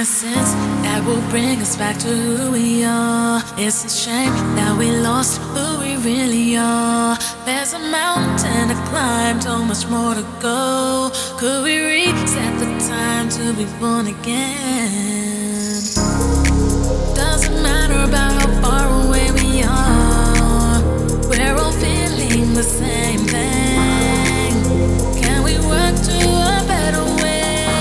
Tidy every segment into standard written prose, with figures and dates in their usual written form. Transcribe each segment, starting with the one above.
innocence that will bring us back to who we are. It's a shame that we lost who we really are. There's a mountain to climb, so much more to go. Could we reset the time to be born again? Doesn't matter about how far away we are, we're all feeling the same thing. Can we work to a better way?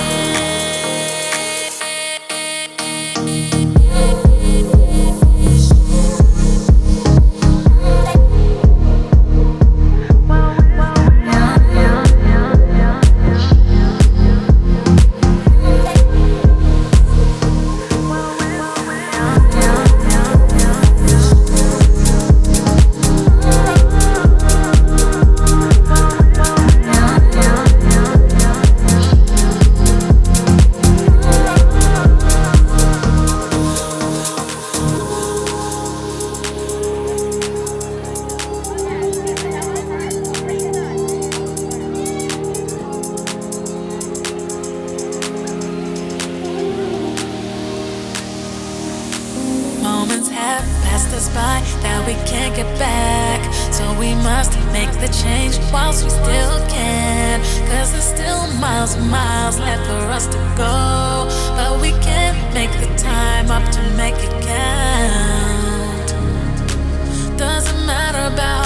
Moments have passed us by that we can't get back, so we must make the change whilst we still can. Cause there's still miles and miles left for us to go, but we can't make the time up to make it count. Doesn't matter about